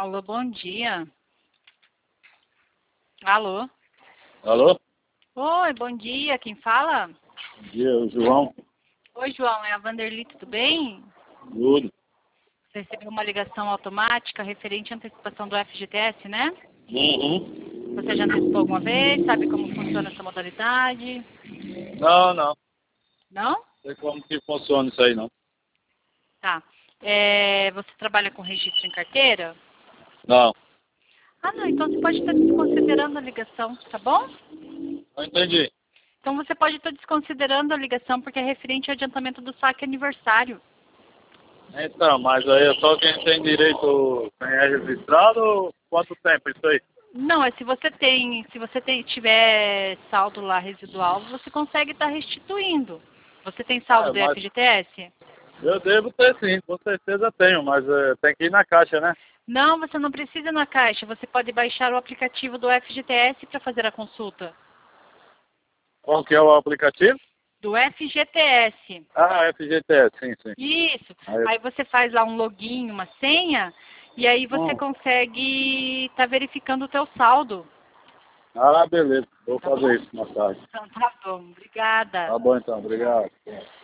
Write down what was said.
Alô, bom dia. Alô? Alô? Oi, bom dia. Quem fala? Bom dia, o João. Oi, João. É a Vanderly, tudo bem? Tudo. Você recebeu uma ligação automática referente à antecipação do FGTS, né? Uhum. Você já antecipou alguma vez? Sabe como funciona essa modalidade? Não. Não? Não sei como que funciona isso aí, não. Tá. Você trabalha com registro em carteira? Não. Ah, não. Então você pode estar desconsiderando a ligação, tá bom? Não entendi. Então você pode estar desconsiderando a ligação porque é referente ao adiantamento do saque aniversário. Então, mas aí é só quem tem direito, quem é registrado, quanto tempo isso aí? Não, se você tiver saldo lá residual, você consegue estar restituindo. Você tem saldo do Mas FGTS? eu devo ter sim, com certeza tenho, mas tem que ir na caixa, né? Não, você não precisa ir na caixa. Você pode baixar o aplicativo do FGTS para fazer a consulta. Qual que é o aplicativo? Do FGTS. Ah, FGTS, sim. Isso. Aí, Aí você faz lá um login, uma senha, e aí você hum. consegue estar verificando o teu saldo. Ah, beleza. Vou Tá bom? fazer isso mais tarde. Então tá bom. Obrigada. Tá bom então, obrigado.